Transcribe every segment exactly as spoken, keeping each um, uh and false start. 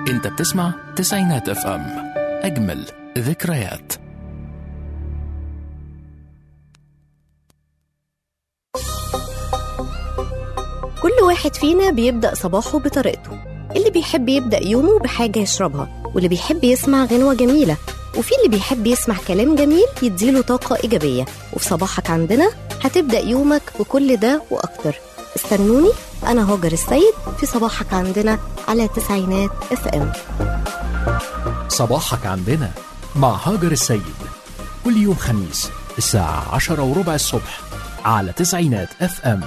انت بتسمع تسعينات اف ام، اجمل ذكريات. كل واحد فينا بيبدأ صباحه بطريقته. اللي بيحب يبدأ يومه بحاجة يشربها، واللي بيحب يسمع غنوة جميلة، وفي اللي بيحب يسمع كلام جميل يديله طاقة إيجابية. وفي صباحك عندنا هتبدأ يومك بكل ده وأكتر. استنوني، أنا هاجر السيد في صباحك عندنا على تسعينات اف ام. صباحك عندنا مع هاجر السيد كل يوم خميس الساعة عشرة وربع الصبح على تسعينات اف ام.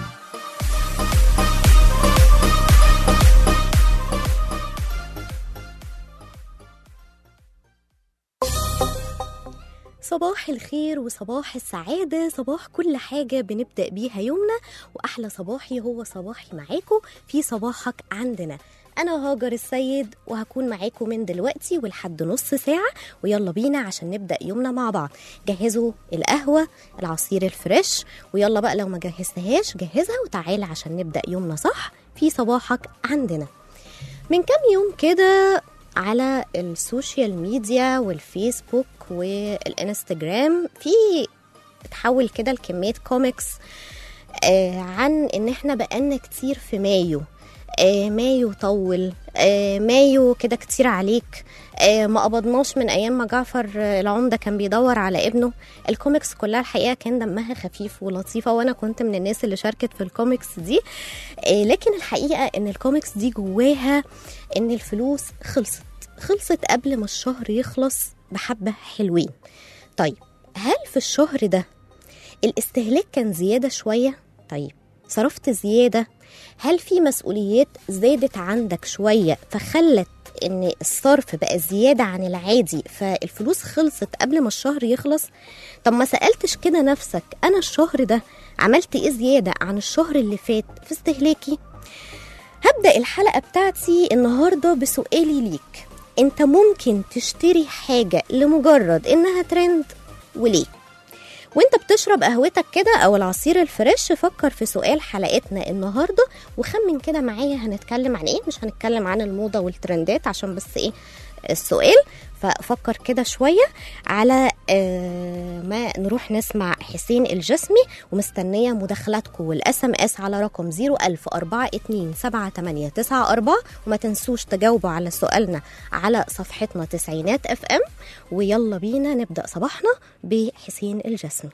صباح الخير وصباح السعادة، صباح كل حاجة بنبدأ بيها يومنا، وأحلى صباحي هو صباحي معاكم في صباحك عندنا. أنا هاجر السيد وهكون معاكم من دلوقتي ولحد نص ساعة، ويلا بينا عشان نبدأ يومنا مع بعض. جهزوا القهوة، العصير الفريش، ويلا بقى لو ما جهزتهاش جهزها وتعالى عشان نبدأ يومنا صح في صباحك عندنا. من كام يوم كده على السوشيال ميديا والفيسبوك والانستجرام في تحول كده لكمية كوميكس آه عن ان احنا بقالنا كتير في مايو. آه مايو طول، آه مايو كده كتير عليك، آه ما قبضناش من ايام ما جعفر العمدة كان بيدور على ابنه. الكوميكس كلها الحقيقة كان دمها خفيف ولطيفة، وانا كنت من الناس اللي شاركت في الكوميكس دي. آه لكن الحقيقة ان الكوميكس دي جواها ان الفلوس خلصت خلصت قبل ما الشهر يخلص بحبة حلوين. طيب هل في الشهر ده الاستهلاك كان زيادة شوية؟ طيب صرفت زيادة؟ هل في مسؤوليات زادت عندك شوية فخلت ان الصرف بقى زيادة عن العادي فالفلوس خلصت قبل ما الشهر يخلص؟ طب ما سألتش كده نفسك انا الشهر ده عملت ايه زيادة عن الشهر اللي فات في استهلاكي؟ هبدأ الحلقة بتاعتي النهاردة بسؤالي ليك. انت ممكن تشتري حاجة لمجرد انها ترند؟ وليه؟ وانت بتشرب قهوتك كده او العصير الفريش فكر في سؤال حلقتنا النهاردة وخمن كده معايا هنتكلم عن ايه. مش هنتكلم عن الموضة والترندات عشان بس ايه السؤال، ففكر كده شوية على آه ما نروح نسمع حسين الجسمي. ومستنية مداخلاتكم والاس ام اس على رقم صفر ألف أربعة اتنين سبعة تمانية تسعة أربعة، وما تنسوش تجاوبوا على سؤالنا على صفحتنا تسعينات اف ام. ويلا بينا نبدأ صباحنا بحسين الجسمي.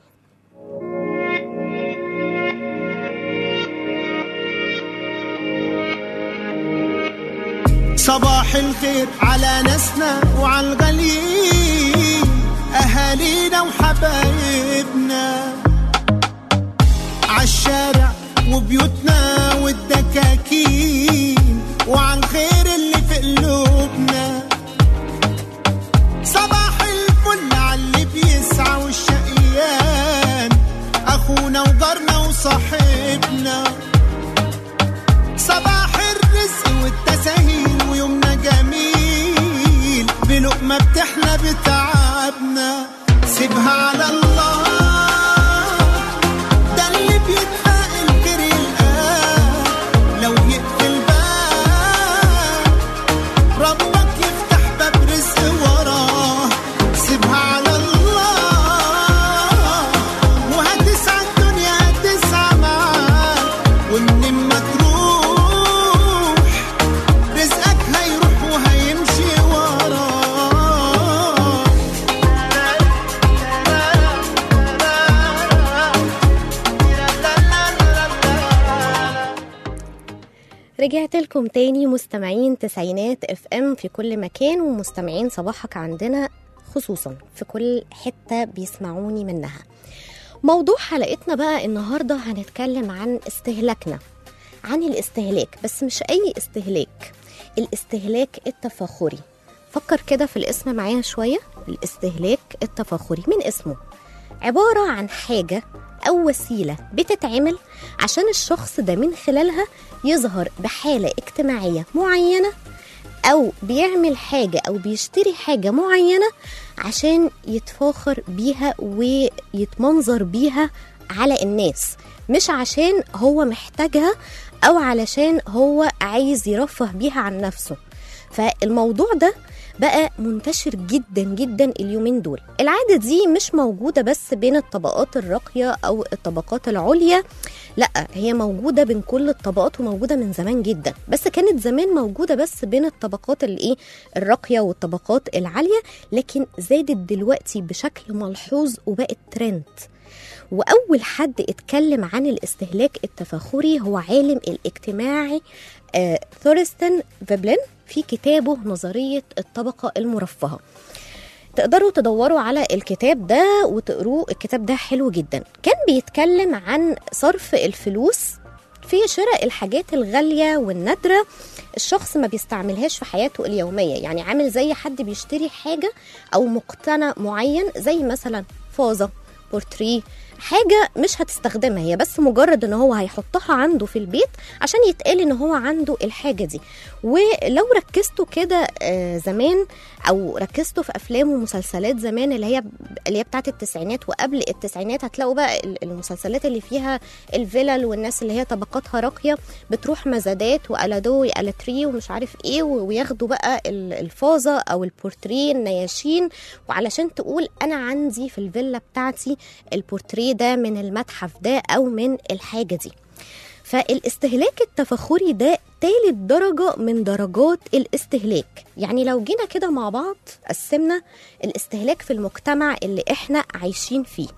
صباح الخير على ناسنا وعلى الغاليين، أهالينا وحبايبنا عالشارع وبيوتنا والدكاكين، وعن الخير اللي في قلوبنا. صباح الفل عاللي بيسعى والشقيان، أخونا وجارنا وصاحبنا. صباح الرزق والتساهيل ويومنا جميل، بلقمة بتحلى بتعبنا. سيبها على الله، ده اللي بيتحقق الخير يلقاه. لو يقفل باب ربك يفتح باب رزق وراه. سيبها على الله وهتسعى الدنيا هتسعى معاك، ومن ما رجعت لكم تاني مستمعين تسعينات اف ام في كل مكان، ومستمعين صباحك عندنا خصوصا في كل حتة بيسمعوني منها. موضوع حلقتنا بقى النهاردة هنتكلم عن استهلاكنا، عن الاستهلاك، بس مش اي استهلاك، الاستهلاك التفاخري. فكر كده في الاسم معايا شوية. الاستهلاك التفاخري من اسمه عبارة عن حاجة أو وسيلة بتتعمل عشان الشخص ده من خلالها يظهر بحالة اجتماعية معينة، أو بيعمل حاجة أو بيشتري حاجة معينة عشان يتفاخر بيها ويتمنظر بيها على الناس، مش عشان هو محتاجها أو علشان هو عايز يرفه بيها عن نفسه. فالموضوع ده بقى منتشر جدا جدا اليومين دول. العادة دي مش موجودة بس بين الطبقات الراقية أو الطبقات العليا، لا هي موجودة بين كل الطبقات وموجودة من زمان جدا، بس كانت زمان موجودة بس بين الطبقات الايه الراقية والطبقات العالية، لكن زادت دلوقتي بشكل ملحوظ وبقت ترند. وأول حد اتكلم عن الاستهلاك التفاخري هو عالم الاجتماعي آه ثورستن فيبلن في كتابه نظرية الطبقة المرفهة. تقدروا تدوروا على الكتاب ده وتقروه، الكتاب ده حلو جدا. كان بيتكلم عن صرف الفلوس في شراء الحاجات الغالية والنادرة الشخص ما بيستعملهاش في حياته اليومية، يعني عامل زي حد بيشتري حاجة أو مقتنى معين زي مثلا فازة، بورتريه، حاجة مش هتستخدمها، هي بس مجرد ان هو هيحطها عنده في البيت عشان يتقال ان هو عنده الحاجة دي. ولو ركزتوا كده زمان او ركزتوا في افلام ومسلسلات زمان اللي هي اللي هي بتاعت التسعينات وقبل التسعينات، هتلاقوا بقى المسلسلات اللي فيها الفلل والناس اللي هي طبقاتها راقية بتروح مزادات وألادو وألاتري ومش عارف ايه وياخدوا بقى الفازة او البورتريه النياشين، وعلشان تقول انا عندي في الفيلا بتاعتي البورتريه ده من المتحف ده أو من الحاجة دي. فالاستهلاك التفاخري ده تالت درجة من درجات الاستهلاك. يعني لو جينا كده مع بعض قسمنا الاستهلاك في المجتمع اللي احنا عايشين فيه،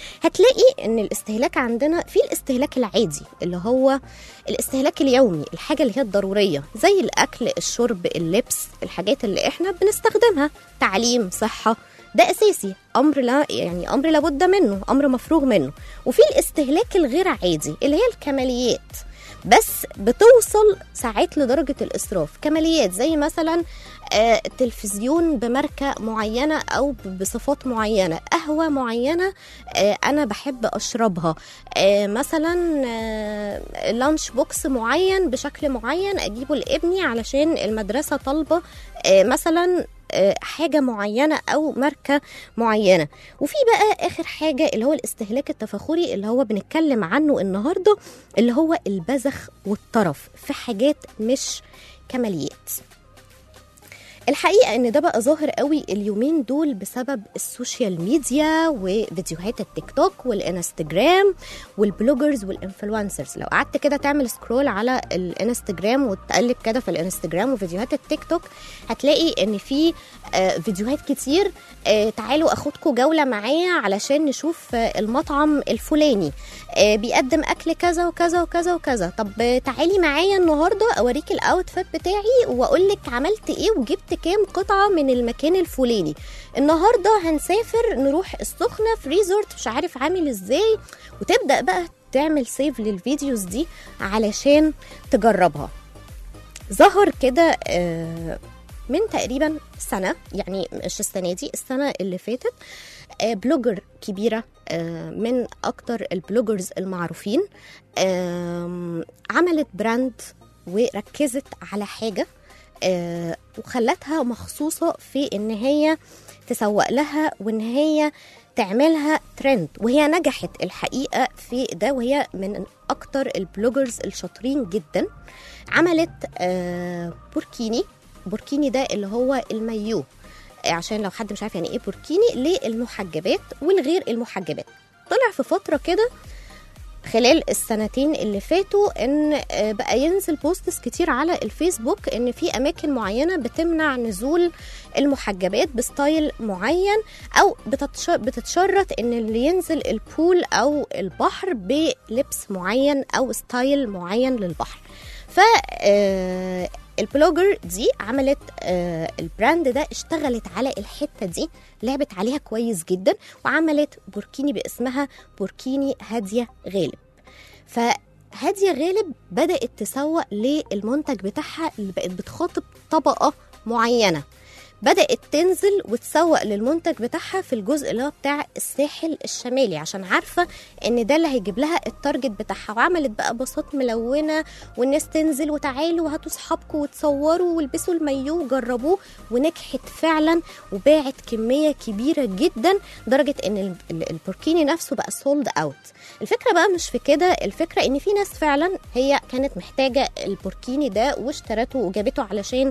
هتلاقي ان الاستهلاك عندنا في الاستهلاك العادي اللي هو الاستهلاك اليومي، الحاجة اللي هي الضرورية زي الأكل، الشرب، اللبس، الحاجات اللي احنا بنستخدمها، تعليم، صحة، ده أساسي، أمر لا يعني أمر لابد منه، أمر مفروغ منه. وفي الاستهلاك الغير عادي اللي هي الكماليات، بس بتوصل ساعات لدرجة الإسراف. كماليات زي مثلا آه تلفزيون بماركة معينة أو بصفات معينة، قهوة معينة آه أنا بحب أشربها، آه مثلا آه لانش بوكس معين بشكل معين أجيبه لابني علشان المدرسة طالبة آه مثلا حاجة معينة أو ماركة معينة. وفي بقى آخر حاجة اللي هو الاستهلاك التفاخري اللي هو بنتكلم عنه النهاردة، اللي هو البذخ والطرف في حاجات مش كماليات. الحقيقة ان ده بقى ظاهر قوي اليومين دول بسبب السوشيال ميديا وفيديوهات التيك توك والانستجرام والبلوجرز والانفلونسرز. لو قعدت كده تعمل سكرول على الانستجرام وتقلب كده في الانستجرام وفيديوهات التيك توك، هتلاقي ان في فيديوهات كتير، تعالوا اخدكم جولة معايا علشان نشوف المطعم الفلاني بيقدم اكل كذا وكذا وكذا وكذا، طب تعالي معايا النهاردة اوريك الاوتفيت بتاعي واقولك عملت ايه وجبت كام قطعة من المكان الفلاني، النهاردة هنسافر نروح السخنة في ريزورت مش عارف عامل ازاي، وتبدأ بقى تعمل سيف للفيديوز دي علشان تجربها. ظهر كده من تقريبا سنة، يعني مش السنة دي، السنة اللي فاتت، بلوجر كبيرة من أكتر البلوجرز المعروفين عملت براند وركزت على حاجة آه وخلتها مخصوصة في ان هي تسوق لها وان هي تعملها ترند، وهي نجحت الحقيقة في ده، وهي من اكتر البلوجرز الشاطرين جدا. عملت آه بوركيني. بوركيني ده اللي هو المايو، عشان لو حد مش عارف يعني ايه بوركيني، للمحجبات والغير المحجبات. طلع في فترة كده خلال السنتين اللي فاتوا ان بقى ينزل بوستس كتير على الفيسبوك ان في اماكن معينة بتمنع نزول المحجبات بستايل معين، او بتتشرط ان اللي ينزل البول او البحر بلبس معين او ستايل معين للبحر. ف البلوجر دي عملت آه البراند ده، اشتغلت على الحتة دي، لعبت عليها كويس جدا، وعملت بوركيني باسمها بوركيني هادية غالب. فهادية غالب بدأت تسوق للمنتج بتاعها اللي بقت بتخاطب طبقة معينة، بدأت تنزل وتسوق للمنتج بتاعها في الجزء اللي هو بتاع الساحل الشمالي، عشان عارفة ان ده اللي هيجيب لها التارجت بتاعها. وعملت بقى باصات ملونة والناس تنزل وتعالوا وهاتوا صحابكم وتصوروا والبسوا المايو وجربوه، ونجحت فعلا وباعت كمية كبيرة جدا درجة ان البوركيني نفسه بقى سولد اوت. الفكرة بقى مش في كده، الفكرة ان في ناس فعلا هي كانت محتاجة البوركيني ده واشترته وجابته علشان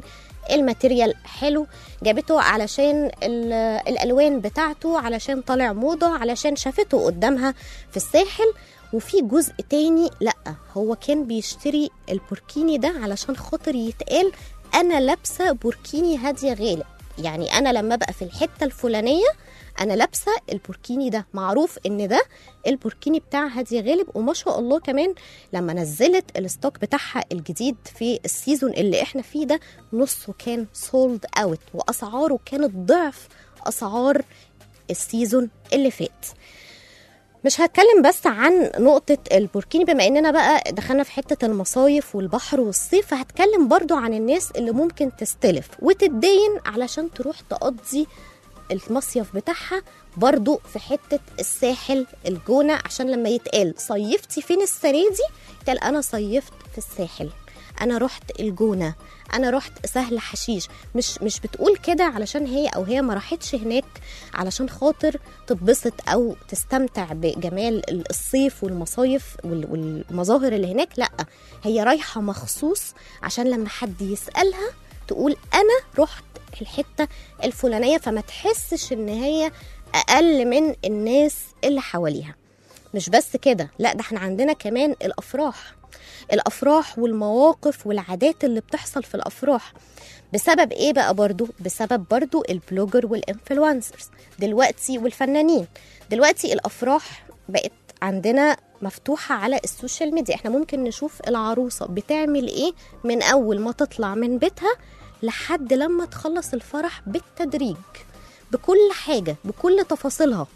الماتيريال حلو، جابته علشان الالوان بتاعته، علشان طالع موضه، علشان شافته قدامها في الساحل. وفي جزء تاني لا، هو كان بيشتري البوركيني ده علشان خاطر يتقال انا لابسه بوركيني هاديه غالب، يعني انا لما ابقى في الحته الفلانيه انا لابسه البوركيني ده، معروف ان ده البوركيني بتاع هاديه غالب. وما شاء الله كمان لما نزلت الستوك بتاعها الجديد في السيزون اللي احنا فيه ده، نصه كان سولد اوت، واسعاره كانت ضعف اسعار السيزون اللي فات. مش هتكلم بس عن نقطة البوركيني بما اننا بقى دخلنا في حتة المصايف والبحر والصيف، فهتكلم برضو عن الناس اللي ممكن تستلف وتتدين علشان تروح تقضي المصيف بتاعها برضو في حتة الساحل الجونة، عشان لما يتقال صيفتي فين السنة دي يتقال أنا صيفت في الساحل، أنا رحت الجونة، أنا رحت سهل حشيش. مش مش بتقول كده علشان هي أو هي ما راحتش هناك علشان خاطر تتبسط أو تستمتع بجمال الصيف والمصايف والمظاهر اللي هناك، لأ هي رايحة مخصوص عشان لما حد يسألها تقول أنا رحت الحتة الفلانية، فما تحسش ان هي اقل من الناس اللي حواليها. مش بس كده، لا ده احنا عندنا كمان الافراح الافراح والمواقف والعادات اللي بتحصل في الافراح. بسبب ايه بقى؟ برضو بسبب برضو البلوجر والانفلونسرز دلوقتي والفنانين. دلوقتي الافراح بقت عندنا مفتوحة على السوشيال ميديا، احنا ممكن نشوف العروسة بتعمل ايه من اول ما تطلع من بيتها لحد لما تخلص الفرح بالتدريج، بكل حاجة بكل تفاصيلها.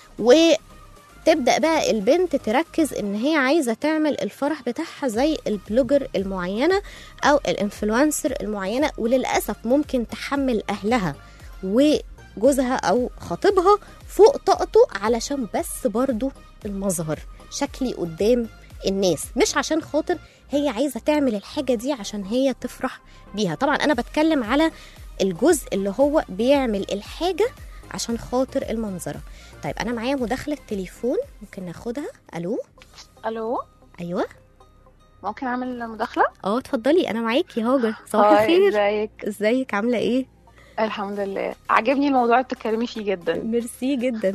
وتبدأ بقى البنت تركز ان هي عايزة تعمل الفرح بتاعها زي البلوجر المعينة او الانفلونسر المعينة، وللأسف ممكن تحمل اهلها وجوزها او خطيبها فوق طاقته علشان بس برضو المظهر شكلي قدام الناس، مش عشان خاطر هي عايزة تعمل الحاجة دي عشان هي تفرح بيها. طبعا أنا بتكلم على الجزء اللي هو بيعمل الحاجة عشان خاطر المنظرة. طيب أنا معايا مداخلة تليفون ممكن ناخدها. ألو ألو أيوة ممكن أعمل مداخلة؟ اه اتفضلي، أنا معاكي يا هاجر. صباح الخير. ازيك؟ ازيك عاملة ايه؟ الحمد لله، عجبني الموضوع اللي بتتكلمي فيه جدا. ميرسي جدا.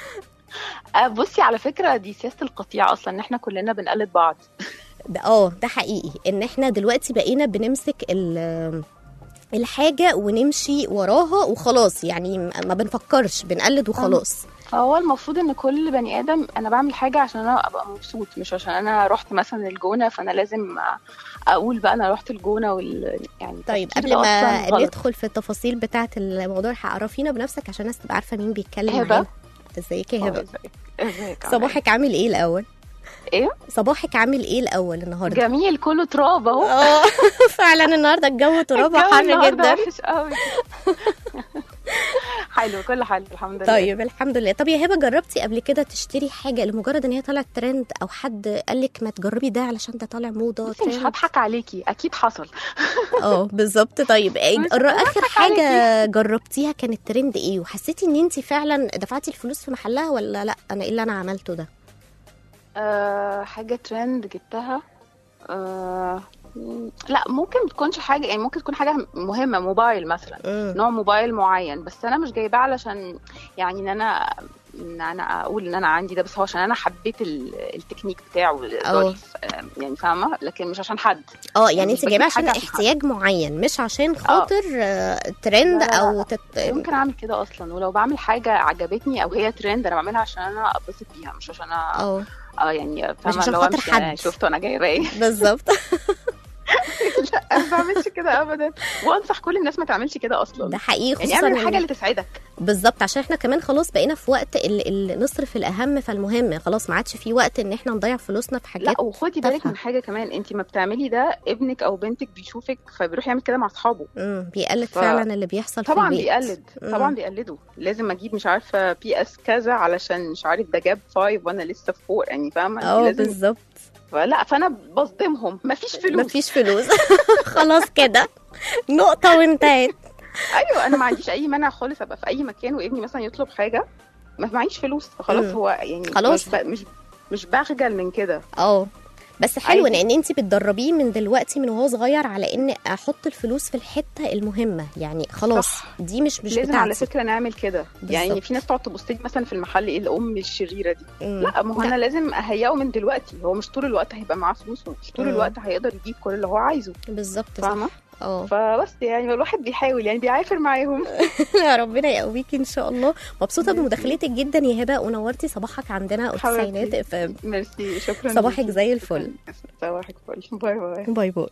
بصي على فكرة دي سياسة القطيع أصلا، إن احنا كلنا بنقلد بعض. ده اه ده حقيقي ان احنا دلوقتي بقينا بنمسك الحاجة ونمشي وراها وخلاص، يعني ما بنفكرش، بنقلد وخلاص. هو المفروض ان كل بني ادم انا بعمل حاجة عشان انا ابقى مبسوط، مش عشان انا رحت مثلا الجونة فانا لازم اقول بقى انا رحت الجونة وال... يعني طيب قبل ما ندخل في التفاصيل بتاعة الموضوع عرفينا بنفسك عشان الناس تبقى عارفة مين بيتكلم معانا. ازيك يا هبة؟ ازيك؟ صباحك عامل ايه الاول؟ ايه صباحك عامل ايه الاول النهارده؟ جميل، كله تراب اهو. اه فعلا النهارده الجو تراب حر جدا. وحش قوي. حلو، كل حال الحمد لله. طيب الحمد لله. طب يا هبه، جربتي قبل كده تشتري حاجه لمجرد ان هي طلعت ترند، او حد قال لك ما تجربي ده علشان ده طالع موضه ترند؟ مش هضحك عليكي، اكيد حصل. اه بالظبط. طيب اخر حاجه جربتيها كانت ترند ايه، وحسيتي ان انت فعلا دفعتي الفلوس في محلها ولا لا انا ايه اللي انا عملته ده؟ أه حاجة ترند جبتها، أه لا ممكن تكونش حاجة، يعني ممكن تكون حاجة مهمة، موبايل مثلا، م. نوع موبايل معين، بس أنا مش جايباه علشان يعني إن أنا إن أنا أقول إن أنا عندي ده، بس هو عشان أنا حبيت التكنيك بتاعه ظريف، يعني فاهمة، لكن مش عشان حد. اه يعني أنت جايباه عشان احتياج معين، مش عشان خاطر أوه. ترند أو تت... ممكن أعمل كده أصلا، ولو بعمل حاجة عجبتني أو هي ترند أنا بعملها عشان أنا أتبسط بيها، مش عشان أنا اه اه يعني مش عشان خاطر حد شفته انا جايبه ايه. بالظبط. لا ما بعملش كده ابدا، وانصح كل الناس ما تعملش كده اصلا. ده حقيقي، خصوصا يعني اعمل الحاجه اللي تسعدك. بالظبط، عشان احنا كمان خلاص بقينا في وقت اللي نصرف الاهم فالمهم، خلاص ما عادش في وقت ان احنا نضيع فلوسنا في حاجات. لا وخدي بالك من حاجه كمان، انت ما بتعملي ده ابنك او بنتك بيشوفك فبيروح يعمل كده مع اصحابه، امم بيقلد ف... فعلا اللي بيحصل في طبعا البيت. بيقلد مم. طبعا بيقلدوا، لازم اجيب مش عارفه بي اس كذا علشان مش عارف ده جاب فايف وانا لسه في فور، يعني فاهمه. اه بالظبط. فلا فانا بصدمهم مفيش فلوس مفيش فلوس. خلاص كده نقطه وانتهت. ايوه انا ما عنديش اي مانع خالص ابقى في اي مكان وابني مثلا يطلب حاجه ما معيش فلوس، خلاص هو يعني خلاص مش ب... مش مش بخجل من كده. اه بس حلو عادي. ان انت بتدربيه من دلوقتي من وهو صغير على ان احط الفلوس في الحته المهمه، يعني خلاص صح. دي مش مش لازم بتاعتي. على فكره نعمل كده. يعني في ناس تقعد تبص لي مثلا في المحل ايه الام الشريره دي، مم. لا ما هو انا لازم اهيئه من دلوقتي. هو مش طول الوقت هيبقى معاه فلوس ومش طول مم. الوقت هيقدر يجيب كل اللي هو عايزه، بالظبط. فاهمه؟ اه فبس يعني الواحد بيحاول يعني بيعافر معاهم. يا ربنا يقويكي ان شاء الله. مبسوطه بمداخلتك جدا يا هبه، ونورتي صباحك عندنا التسعينات اف ام. ميرسي، شكرا. صباحك ليكي. زي الفل. صباحك فل. باي باي. باي باي.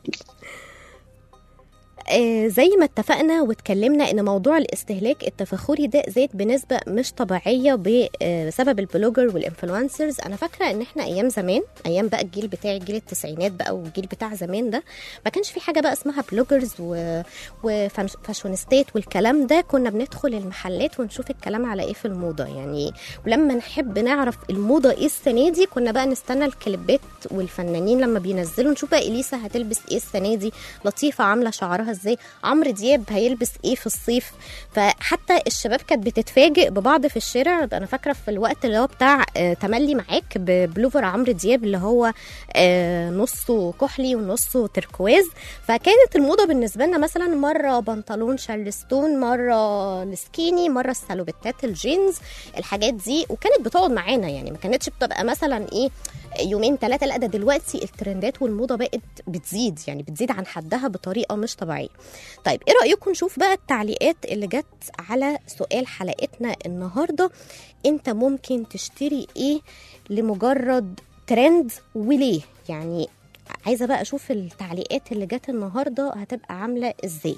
آه زي ما اتفقنا واتكلمنا ان موضوع الاستهلاك التفاخري ده زاد بنسبه مش طبيعيه بسبب البلوجر والانفلونسرز. انا فاكره ان احنا ايام زمان، ايام بقى الجيل بتاعي جيل التسعينات بقى والجيل بتاع زمان ده، ما كانش في حاجه بقى اسمها بلوجرز و... وفاشونستات والكلام ده. كنا بندخل المحلات ونشوف الكلام على ايه في الموضه يعني، ولما نحب نعرف الموضه ايه السنه دي كنا بقى نستنى الكليبات والفنانين لما بينزلوا، نشوف بقى اليسا هتلبس ايه السنه دي، لطيفه عامله شعرها ازاي، عمرو دياب هيلبس ايه في الصيف. فحتى الشباب كانت بتتفاجئ ببعض في الشارع. انا فاكره في الوقت اللي هو بتاع آه تملي معاك ببلوفر عمرو دياب اللي هو آه نصه كحلي ونصه تركواز، فكانت الموضه بالنسبه لنا مثلا مره بنطلون شارلستون، مره السكيني، مره السالوبيتات الجينز، الحاجات دي، وكانت بتقعد معانا يعني، ما كانتش بتبقى مثلا ايه يومين ثلاثه. لا ده دلوقتي الترندات والموضه بقت بتزيد يعني بتزيد عن حدها بطريقه مش طبيعيه. طيب ايه رايكم نشوف بقى التعليقات اللي جت على سؤال حلقتنا النهارده، انت ممكن تشتري ايه لمجرد ترند وليه؟ يعني عايزه بقى اشوف التعليقات اللي جت النهارده هتبقى عامله ازاي.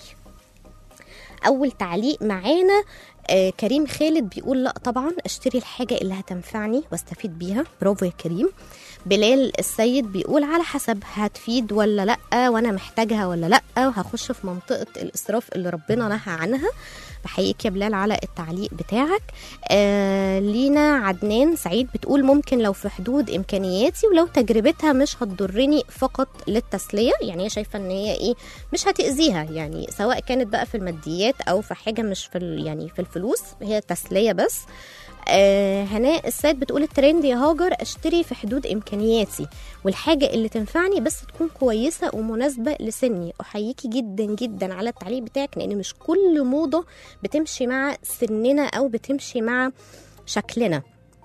اول تعليق معانا آه كريم خالد بيقول لا طبعا اشتري الحاجه اللي هتنفعني واستفيد بيها. برافو يا كريم. بلال السيد بيقول على حسب هتفيد ولا لا، وانا محتاجها ولا لا، وهخش في منطقه الاسراف اللي ربنا نهى عنها. بحييك يا بلال على التعليق بتاعك. آه لينا عدنان سعيد بتقول ممكن لو في حدود امكانياتي ولو تجربتها مش هتضرني فقط للتسليه، يعني هي شايفه ان هي ايه مش هتاذيها، يعني سواء كانت بقى في الماديات او في حاجه مش في يعني في الفلوس، هي تسليه بس. آه هناء السيد بتقول الترند يا هاجر اشتري في حدود امكانياتي والحاجه اللي تنفعني بس تكون كويسه ومناسبه لسني. احييكي جدا جدا على التعليق بتاعك، لان مش كل موضه بتمشي مع سننا او بتمشي مع شكلنا.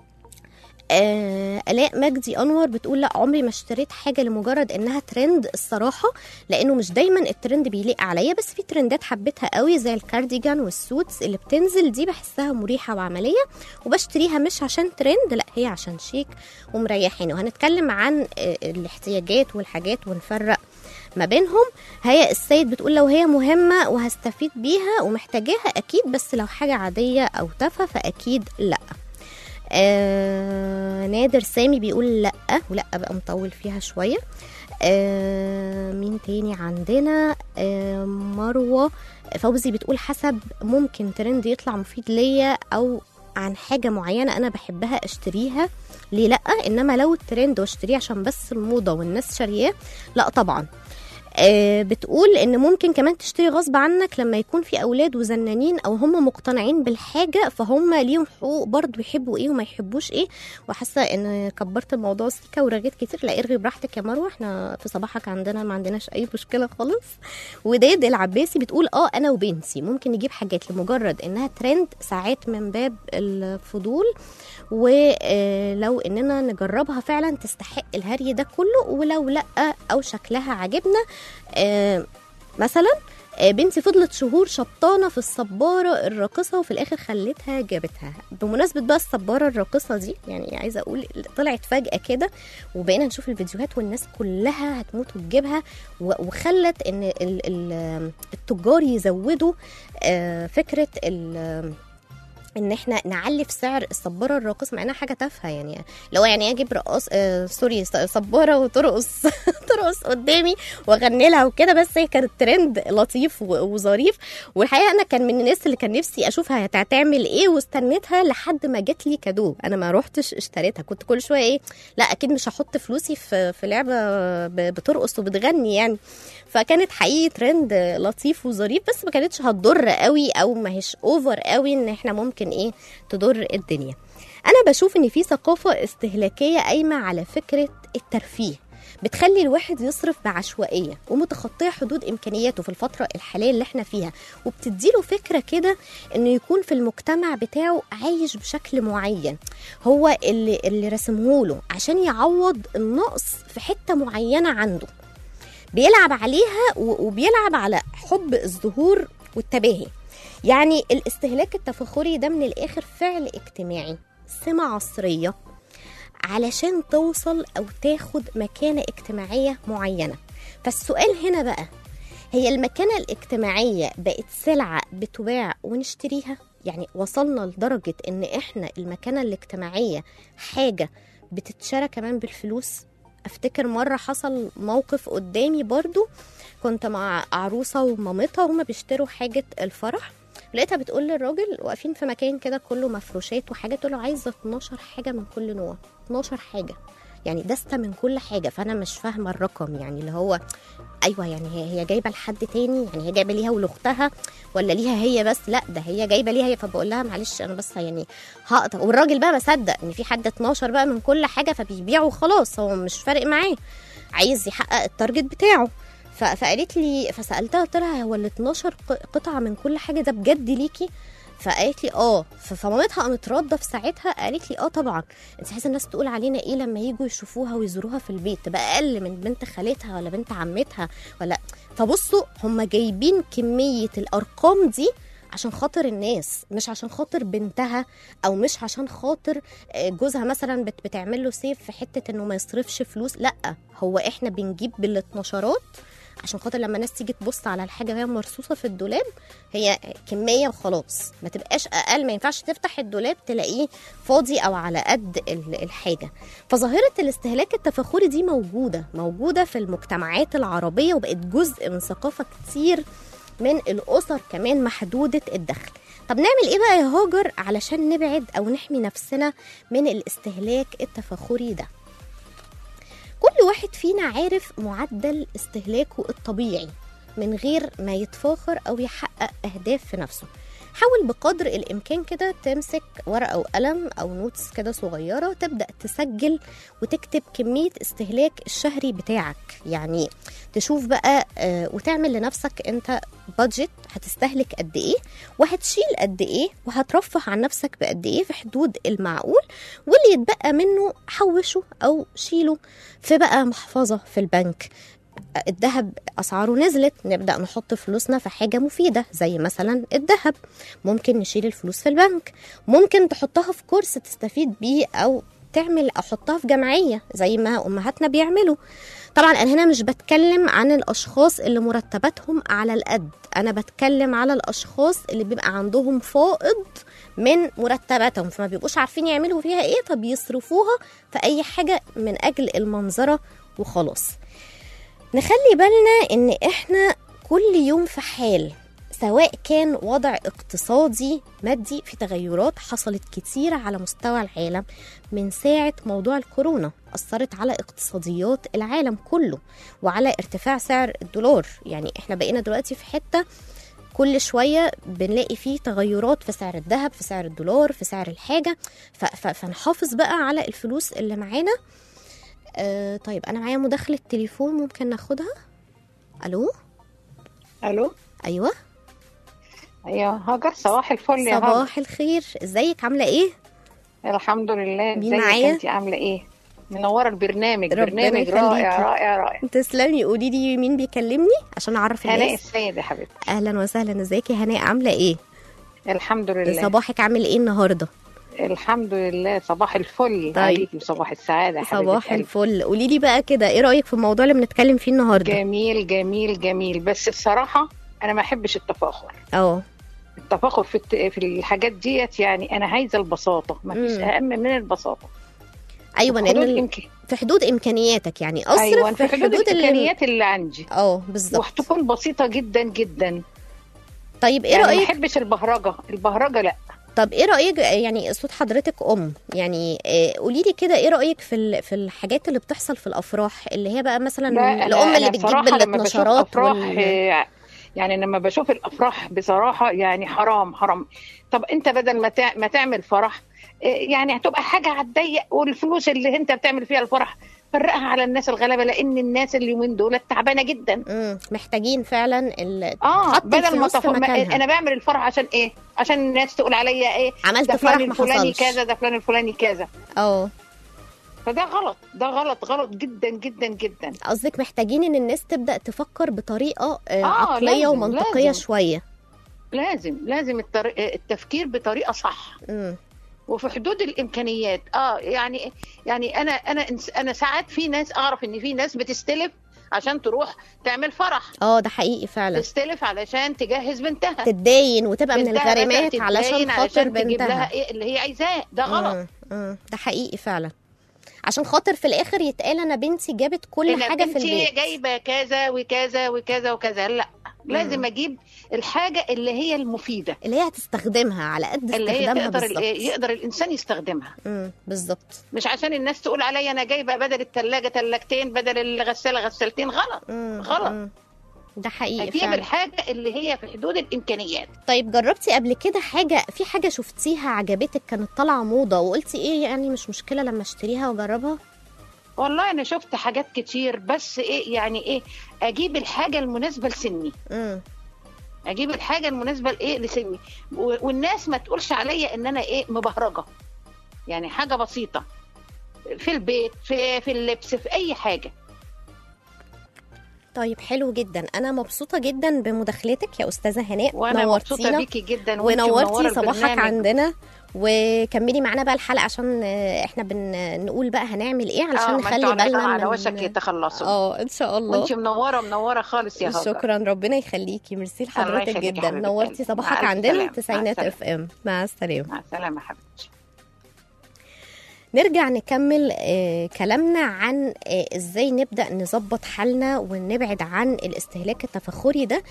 آه آلاء مجدي أنور بتقول لا عمري ما اشتريت حاجة لمجرد انها ترند الصراحة، لانه مش دايما الترند بيليق عليا، بس في ترندات حبيتها قوي زي الكارديجان والسوتس اللي بتنزل دي، بحسها مريحة وعملية وبشتريها مش عشان ترند، لا هي عشان شيك ومريحين. وهنتكلم عن آه الاحتياجات والحاجات ونفرق ما بينهم. هيا السيد بتقول لو هي مهمة وهستفيد بيها ومحتاجاها أكيد، بس لو حاجة عادية أو تافهة فأكيد لا. آه نادر سامي بيقول لا، ولا بقى مطول فيها شوية. آه مين تاني عندنا؟ آه مروة فوزي بتقول حسب، ممكن ترند يطلع مفيد ليا أو عن حاجة معينة أنا بحبها اشتريها، ليه لأ؟ إنما لو الترند واشتريه عشان بس الموضة والناس شارياه لا طبعا. آه بتقول ان ممكن كمان تشتري غصب عنك لما يكون في اولاد وزنانين او هم مقتنعين بالحاجه، فهم ليهم حقوق برضو يحبوا ايه وما يحبوش ايه. وحاسه ان كبرت الموضوع سيكا ورغيت كتير. لا ارغي براحتك يا مروه، احنا في صباحك عندنا ما عندناش اي مشكله خالص. وداد العباسي بتقول اه انا وبنتي ممكن نجيب حاجات لمجرد انها ترند ساعات من باب الفضول، ولو اننا نجربها فعلا تستحق الهري ده كله، ولو لا او شكلها عجبنا. آه مثلا آه بنتي فضلت شهور شبطانه في الصباره الراقصه وفي الاخر خلتها جابتها. بمناسبه بقى الصباره الراقصه دي، يعني عايزه اقول طلعت فجاه كده وبقينا نشوف الفيديوهات والناس كلها هتموت وتجيبها، وخلت ان التجار يزودوا آه فكره ان احنا نعلي في سعر الصباره الراقصه، مع انها حاجه تافهه يعني. لو يعني اجيب رقاص آه سوري صباره وترقص ترقص قدامي واغني لها وكده، بس هي كانت ترند لطيف وظريف. والحقيقه انا كان من الناس اللي كان نفسي اشوفها هتعمل ايه، واستنيتها لحد ما جت لي كادو. انا ما روحتش اشتريتها، كنت كل شويه ايه لا اكيد مش هحط فلوسي في في لعبه بترقص وبتغني يعني. فكانت حقيقي ترند لطيف وظريف، بس ما كانتش هتضر قوي او ما هيش اوفر قوي ان احنا ممكن ايه تضر الدنيا. انا بشوف ان في ثقافه استهلاكيه قايمه على فكره الترفيه، بتخلي الواحد يصرف بعشوائيه ومتخطيه حدود امكانياته في الفتره الحاليه اللي احنا فيها، وبتديله فكره كده انه يكون في المجتمع بتاعه عايش بشكل معين هو اللي اللي رسمهوله عشان يعوض النقص في حته معينه عنده، بيلعب عليها وبيلعب على حب الظهور والتباهي. يعني الاستهلاك التفاخري ده من الآخر فعل اجتماعي، سمة عصرية علشان توصل أو تاخد مكانة اجتماعية معينة. فالسؤال هنا بقى، هي المكانة الاجتماعية بقت سلعة بتباع ونشتريها؟ يعني وصلنا لدرجة إن إحنا المكانة الاجتماعية حاجة بتتشرى كمان بالفلوس؟ افتكر مرة حصل موقف قدامي برضو، كنت مع عروسة ومامتها وهما بيشتروا حاجة الفرح، لقيتها بتقول للراجل واقفين في مكان كده كله مفروشات وحاجة، تقول له عايزة اتناشر حاجة من كل نوع. اتناشر حاجة يعني دستة من كل حاجة. فأنا مش فاهمة الرقم، يعني اللي هو أيوة يعني هي هي جايبة لحد تاني، يعني هي جايبة ليها ولأختها ولا ليها هي بس؟ لا ده هي جايبة ليها هي. فبقول لها معلش أنا بس يعني هقطع، والراجل بقى مصدق إن في حد اتناشر بقى من كل حاجة فبيبيعه خلاص، هو مش فارق معاه، عايز يحقق التارجت بتاعه. فقالت لي، فسألتها قلت لها هو ال اتناشر قطعة من كل حاجة ده بجد ليكي؟ فقالت لي اه. فمامتها قامت راده في ساعتها قالت لي اه طبعا، انت عايزه الناس تقول علينا ايه لما يجوا يشوفوها ويزوروها في البيت؟ تبقى اقل من بنت خالتها ولا بنت عمتها ولا؟ فبصوا هم جايبين كميه الارقام دي عشان خاطر الناس، مش عشان خاطر بنتها، او مش عشان خاطر جوزها مثلا بتعمل له سيف في حته انه ما يصرفش فلوس. لا، هو احنا بنجيب بالاتناشرات عشان خاطر لما الناس تيجي تبص على الحاجه وهي مرصوصه في الدولاب هي كميه وخلاص، ما تبقاش اقل. ما ينفعش تفتح الدولاب تلاقيه فاضي او على قد الحاجه. فظاهره الاستهلاك التفاخري دي موجوده موجوده في المجتمعات العربيه، وبقت جزء من ثقافه كتير من الاسر كمان محدوده الدخل. طب نعمل ايه بقى يا هاجر علشان نبعد او نحمي نفسنا من الاستهلاك التفاخري ده؟ كل واحد فينا عارف معدل استهلاكه الطبيعي من غير ما يتفاخر أو يحقق أهداف في نفسه. حاول بقدر الإمكان كده تمسك ورقة وقلم أو نوتس كده صغيرة، تبدأ تسجل وتكتب كمية استهلاك الشهري بتاعك. يعني تشوف بقى آه وتعمل لنفسك أنت بادجت هتستهلك قد إيه، وهتشيل قد إيه، وهترفه عن نفسك بقد إيه في حدود المعقول، واللي يتبقى منه حوشه أو شيله في بقى محفظة في البنك. الذهب أسعاره نزلت، نبدأ نحط فلوسنا في حاجة مفيدة زي مثلا الذهب. ممكن نشيل الفلوس في البنك، ممكن تحطها في كورس تستفيد بيه، أو تعمل أحطها في جمعية زي ما أمهاتنا بيعملوا. طبعا أنا هنا مش بتكلم عن الأشخاص اللي مرتباتهم على القد، أنا بتكلم على الأشخاص اللي بيبقى عندهم فائض من مرتباتهم فما بيبقوش عارفين يعملوا فيها إيه، طب يصرفوها في أي حاجة من أجل المنظرة وخلاص. نخلي بالنا إن إحنا كل يوم في حال، سواء كان وضع اقتصادي مادي، في تغيرات حصلت كتيرة على مستوى العالم من ساعة موضوع الكورونا، أثرت على اقتصاديات العالم كله وعلى ارتفاع سعر الدولار. يعني إحنا بقينا دلوقتي في حتة كل شوية بنلاقي فيه تغيرات في سعر الذهب، في سعر الدولار، في سعر الحاجة. فنحافظ بقى على الفلوس اللي معانا. آه طيب أنا معايا مداخلة تليفون، ممكن ناخدها؟ ألو ألو أيوة أيوة هاجر، صباح الفل يا هاجر. صباح الخير، ازيك عاملة ايه؟ الحمد لله. مين ازيك معايا؟ انتي عاملة ايه؟ منورة البرنامج، ربنا برنامج يخليكي. رائع رائع رائع. تسلمي، قولي لي مين بيكلمني عشان أعرف الناس. هناء السيد يا حبيبتي. أهلا وسهلا، ازيك يا هناء، عاملة ايه؟ الحمد لله. صباحك عامل ايه النهاردة؟ الحمد لله، صباح الفل طيب. عليكي وصباح السعادة يا حبيبتي. صباح الفل. قولي لي بقى كده، ايه رأيك في الموضوع اللي بنتكلم فيه النهاردة؟ جميل جميل جميل، بس بصراحة أنا ما أحبش التفاخر. اه التفاخر في الت... في الحاجات ديت، يعني أنا عايزة البساطة، ما فيش أهم من البساطة. ايوه، في حدود, لأن إمك... في حدود امكانياتك، يعني اصرف أيوة في حدود, حدود الامكانيات اللي, اللي عندي. اه بالظبط، وتكون بسيطة جدا جدا. طيب ايه يعني رأيك؟ ما احبش البهرجة، البهرجة لا. طب ايه رأيك، يعني صوت حضرتك ام، يعني قولي لي كده ايه رأيك في في الحاجات اللي بتحصل في الافراح، اللي هي بقى مثلا الام اللي بتجيب بالاتناشرات وال... يعني لما بشوف الافراح بصراحة يعني حرام حرام. طب انت بدل ما ما تعمل فرح، يعني هتبقى حاجة على الضيق، والفلوس اللي انت بتعمل فيها الفرح فرقها على الناس الغلابه، لان الناس اليومين دول تعبانه جدا. امم محتاجين فعلا ال... اه تحط بدل ما الفلوس في تف... ما مكانها. انا بعمل الفرح عشان ايه؟ عشان الناس تقول عليا ايه؟ عملت ده فرح فلان ما الفلاني حصلش. كذا، ده فلان الفلاني كذا. اه فده غلط، ده غلط غلط جدا جدا جدا. قصدك محتاجين ان الناس تبدا تفكر بطريقه آه آه، عقليه لازم، ومنطقيه لازم. شويه. لازم لازم الطريق... التفكير بطريقه صح امم وفي حدود الامكانيات. اه يعني يعني انا انا انا ساعات في ناس اعرف ان في ناس بتستلف عشان تروح تعمل فرح، اه ده حقيقي فعلا. تستلف علشان تجهز بنتها، تتداين وتبقى من بنتها الغريمات مثلاً علشان تتداين خاطر علشان تجيب لها بنتها. ايه اللي هي عايزاه. ده غلط. مم، مم، ده حقيقي فعلا، عشان خاطر في الاخر يتقال انا بنتي جابت كل إن حاجه في بنتي البيت. جايبه كذا وكذا وكذا وكذا. لا، لازم اجيب الحاجه اللي هي المفيده، اللي هي هتستخدمها على قد اللي هي استخدامها تقدر بالظبط. يقدر الانسان يستخدمها. امم بالظبط. مش عشان الناس تقول عليا انا جايبه بدل الثلاجه ثلاجتين، بدل الغساله غسالتين. غلط. مم، غلط. مم. ده حقيقي اجيب فعلا. الحاجه اللي هي في حدود الامكانيات. طيب جربتي قبل كده حاجه، في حاجه شفتيها عجبتك كانت طالعه موضه وقلتي ايه يعني مش مشكله لما اشتريها واجربها؟ والله انا شفت حاجات كتير، بس ايه يعني ايه اجيب الحاجه المناسبه لسني. امم اجيب الحاجه المناسبه لايه لسني، و- والناس ما تقولش عليا ان انا ايه مبهرجه. يعني حاجه بسيطه في البيت، في في اللبس، في اي حاجه. طيب حلو جدا، انا مبسوطه جدا بمداخلتك يا استاذه هناء. وانا مبسوطه نورتينا بيكي جدا، وانتي منورة ونورتي صباحك البرنامج. عندنا، وكملي معانا بقى الحلقه عشان آه، احنا بنقول بقى هنعمل ايه علشان اه، نخلي ما انتوا بالنا على من- وشك يتخلصوا. اه ان شاء الله. وانتي منوره منوره خالص يا هاجر. شكرا، ربنا يخليكي، ميرسي الله لحضرتك يخليكي يا جدا، حبيبة نورتي قلبي. صباحك مع ألف عندنا سلامة. مع تسعينات السلامة. اف ام. مع السلامه. مع السلامه يا حبيبتي. نرجع نكمل آه كلامنا عن آه ازاي نبدأ نظبط حالنا ونبعد عن الاستهلاك التفخري ده.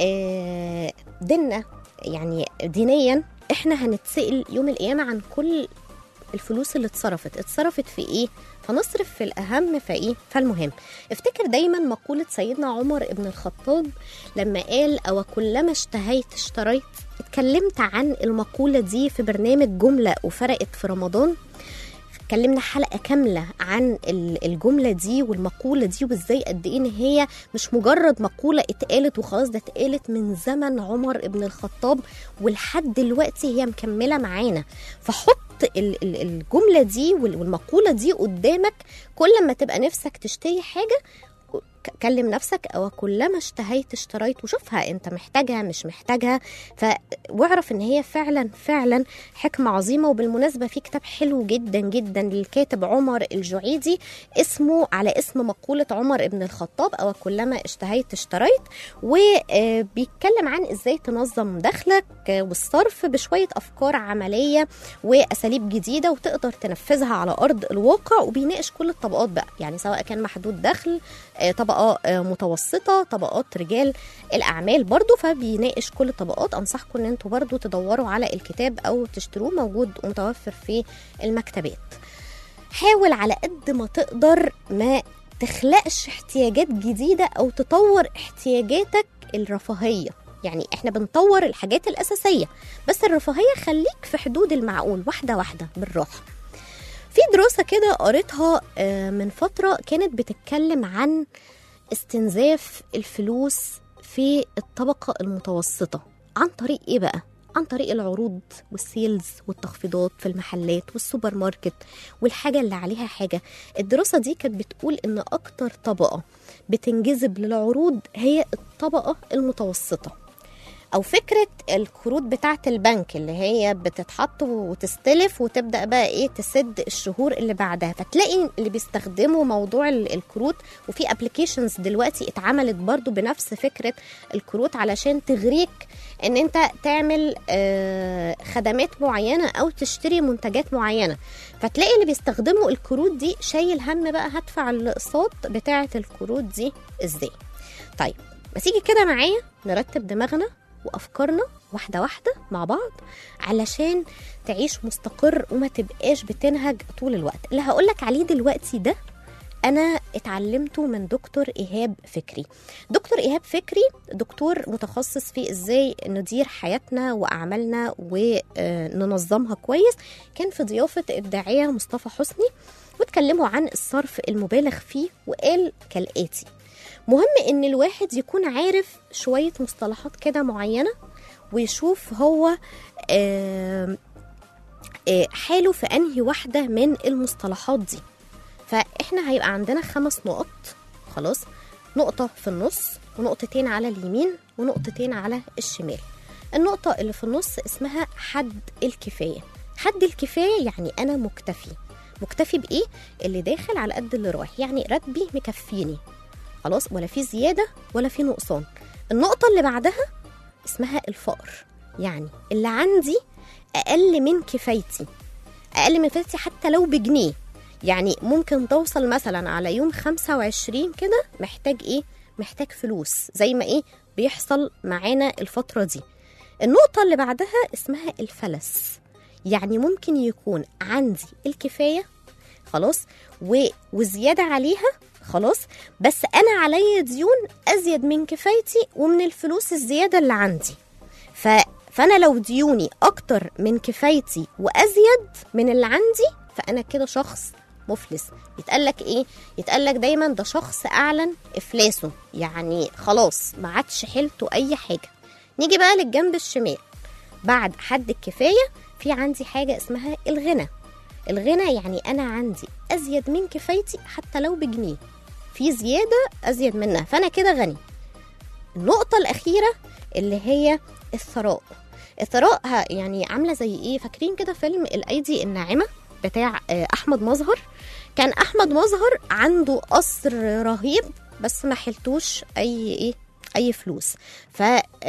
آه ديننا يعني دينيا احنا هنتسأل يوم القيامة عن كل الفلوس اللي اتصرفت اتصرفت في ايه، فنصرف في الأهم فايه فالمهم. افتكر دايما مقولة سيدنا عمر ابن الخطاب لما قال أو كلما اشتهيت اشتريت. اتكلمت عن المقولة دي في برنامج جملة وفرقت في رمضان، اتكلمنا حلقة كاملة عن الجملة دي والمقولة دي وازاي قد ايه ان هي مش مجرد مقولة اتقالت وخلاص، ده اتقالت من زمن عمر ابن الخطاب ولحد دلوقتي هي مكملة معانا. فحط الجملة دي والمقولة دي قدامك كل ما تبقى نفسك تشتري حاجة، كلم نفسك او كلما اشتهيت اشتريت، وشوفها انت محتاجها مش محتاجها، فاعرف ان هي فعلا فعلا حكمة عظيمة. وبالمناسبة في كتاب حلو جدا جدا للكاتب عمر الجعيدي اسمه على اسم مقولة عمر ابن الخطاب او كلما اشتهيت اشتريت، وبيتكلم عن ازاي تنظم دخلك والصرف بشوية افكار عملية واساليب جديدة وتقدر تنفذها على ارض الواقع، وبيناقش كل الطبقات بقى، يعني سواء كان محدود دخل، طبقة متوسطة، طبقات رجال الأعمال برضو، فبيناقش كل الطبقات. أنصحكم أن انتوا برضو تدوروا على الكتاب أو تشتروه، موجود ومتوفر في المكتبات. حاول على قد ما تقدر ما تخلقش احتياجات جديدة أو تطور احتياجاتك الرفاهية. يعني احنا بنطور الحاجات الأساسية، بس الرفاهية خليك في حدود المعقول، واحدة واحدة بالراحة. في دراسة كده قريتها من فترة كانت بتتكلم عن استنزاف الفلوس في الطبقة المتوسطة. عن طريق ايه بقى؟ عن طريق العروض والسيلز والتخفيضات في المحلات والسوبر ماركت والحاجة اللي عليها حاجة. الدراسة دي كانت بتقول ان اكتر طبقة بتنجذب للعروض هي الطبقة المتوسطة. او فكرة الكروت بتاعة البنك اللي هي بتتحط وتستلف وتبدأ بقى ايه تسد الشهور اللي بعدها، فتلاقي اللي بيستخدموا موضوع الكروت، وفي ابليكيشنز دلوقتي اتعملت برضو بنفس فكرة الكروت علشان تغريك ان انت تعمل خدمات معينة او تشتري منتجات معينة، فتلاقي اللي بيستخدموا الكروت دي شايل هم بقى هدفع الاقساط بتاعة الكروت دي ازاي. طيب ما تيجي كده معايا نرتب دماغنا وأفكارنا واحدة واحدة مع بعض علشان تعيش مستقر وما تبقاش بتنهج طول الوقت. اللي هقولك عليه دلوقتي ده أنا اتعلمته من دكتور إيهاب فكري. دكتور إيهاب فكري دكتور متخصص في إزاي ندير حياتنا وأعمالنا وننظمها كويس. كان في ضيافة الداعية مصطفى حسني واتكلموا عن الصرف المبالغ فيه، وقال كالآتي: مهم ان الواحد يكون عارف شوية مصطلحات كده معينة، ويشوف هو آه آه حاله في انهي واحدة من المصطلحات دي. فاحنا هيبقى عندنا خمس نقط، خلاص، نقطة في النص، ونقطتين على اليمين، ونقطتين على الشمال. النقطة اللي في النص اسمها حد الكفاية. حد الكفاية يعني أنا مكتفي. مكتفي بإيه؟ اللي داخل على قد اللي رايح، يعني راتبي مكفيني خلاص، ولا في زيادة ولا في نقصان. النقطة اللي بعدها اسمها الفقر، يعني اللي عندي أقل من كفايتي، أقل من كفايتي حتى لو بجنيه. يعني ممكن توصل مثلا على يوم خمسة وعشرين كده محتاج إيه؟ محتاج فلوس، زي ما إيه بيحصل معانا الفترة دي. النقطة اللي بعدها اسمها الفلس، يعني ممكن يكون عندي الكفاية خلاص وزيادة عليها خلاص، بس أنا علي ديون أزيد من كفايتي ومن الفلوس الزيادة اللي عندي. ف... فأنا لو ديوني أكتر من كفايتي وأزيد من اللي عندي، فأنا كده شخص مفلس. يتقالك إيه؟ يتقالك دايما ده شخص أعلن إفلاسه، يعني خلاص ما عادش حيلته أي حاجة. نيجي بقى للجنب الشمال، بعد حد الكفاية في عندي حاجة اسمها الغنى. الغنى يعني أنا عندي أزيد من كفايتي حتى لو بجنيه، في زيادة أزيد منها، فأنا كده غني. النقطة الأخيرة اللي هي الثراء. الثراء يعني عاملة زي إيه؟ فاكرين كده فيلم الأيدي الناعمة بتاع أحمد مظهر؟ كان أحمد مظهر عنده قصر رهيب بس ما حلتوش أي إيه أي فلوس. ف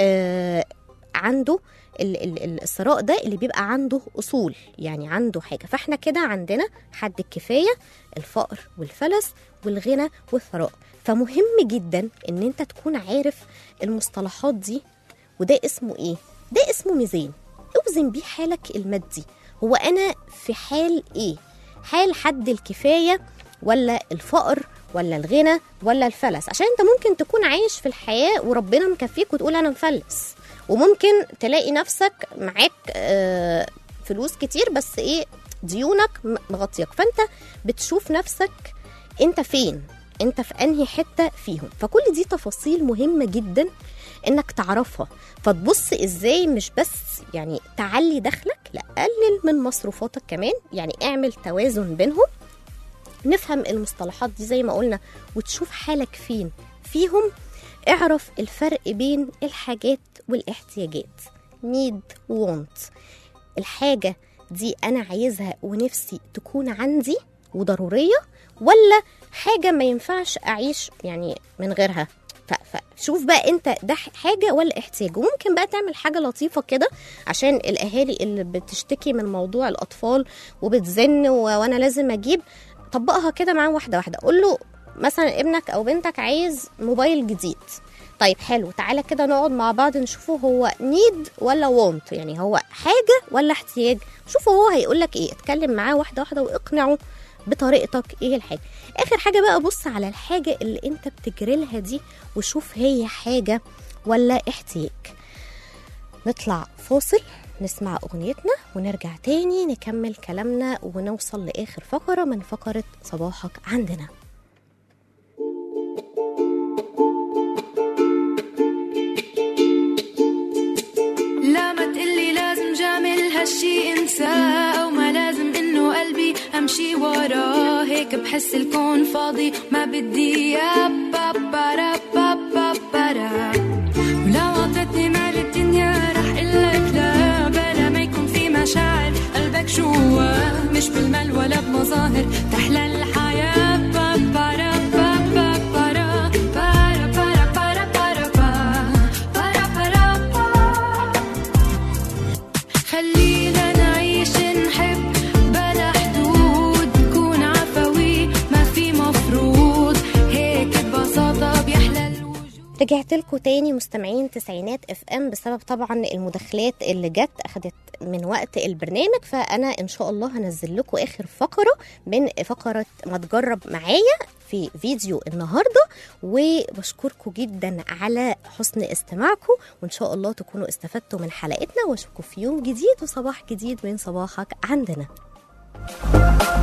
عنده الثراء ده اللي بيبقى عنده أصول، يعني عنده حاجة. فاحنا كده عندنا حد الكفاية، الفقر والفلس والغنى والثراء. فمهم جدا ان انت تكون عارف المصطلحات دي. وده اسمه ايه؟ ده اسمه ميزان، اوزن بيه حالك المادي. هو انا في حال ايه؟ حال حد الكفاية ولا الفقر ولا الغنى ولا الفلس؟ عشان انت ممكن تكون عايش في الحياة وربنا مكفيك وتقول انا مفلس، وممكن تلاقي نفسك معاك فلوس كتير بس ايه ديونك مغطيك. فانت بتشوف نفسك انت فين، انت في انهي حتة فيهم. فكل دي تفاصيل مهمة جدا انك تعرفها. فتبص ازاي مش بس يعني تعلي دخلك، لا قلل من مصروفاتك كمان، يعني اعمل توازن بينهم. نفهم المصطلحات دي زي ما قلنا وتشوف حالك فين فيهم. اعرف الفرق بين الحاجات والاحتياجات، need want. الحاجة دي أنا عايزها ونفسي تكون عندي وضرورية، ولا حاجة ما ينفعش أعيش يعني من غيرها. فشوف بقى أنت ده حاجة ولا احتياج. وممكن بقى تعمل حاجة لطيفة كده عشان الأهالي اللي بتشتكي من موضوع الأطفال وبتزن وأنا لازم أجيب، طبقها كده معاه واحدة واحدة. قول له مثلا ابنك أو بنتك عايز موبايل جديد، طيب حلو، تعالى كده نقعد مع بعض نشوفه هو نيد ولا وونت، يعني هو حاجة ولا احتياج. شوفه هو هيقولك ايه، اتكلم معاه واحدة واحدة واقنعه بطريقتك ايه الحاجة. اخر حاجة بقى بص على الحاجة اللي انت بتجري لها دي وشوف هي حاجة ولا احتياج. نطلع فاصل نسمع اغنيتنا ونرجع تاني نكمل كلامنا ونوصل لاخر فقرة من فقرة صباحك عندنا. لا ما تقلي لازم جامل هالشي انساه، او ما لازم انه قلبي امشي وراه، هيك بحس الكون فاضي ما بدي يا بابارا بابارا. ولو عطتني مال الدنيا رح قلك لا، بلا ما يكون في مشاعر قلبك جوا، مش بالمال ولا بمظاهر تحلى الحياة. بابارا بابارا بارا بارا بارا بارا بارا بارا. خلينا نعيش نحب بلا حدود، نكون عفوي ما في مفروض، هيك ببساطة بيحلى الوجود. رجعت لكم تاني مستمعين تسعينات اف ام، بسبب طبعا المداخلات اللي جت اخدت من وقت البرنامج. فانا ان شاء الله هنزل لكم اخر فقره من فقره ما تجرب معايا في فيديو النهارده. وبشكركم جدا على حسن استماعكم، وان شاء الله تكونوا استفدتوا من حلقتنا، واشوفكم في يوم جديد وصباح جديد من صباحك عندنا.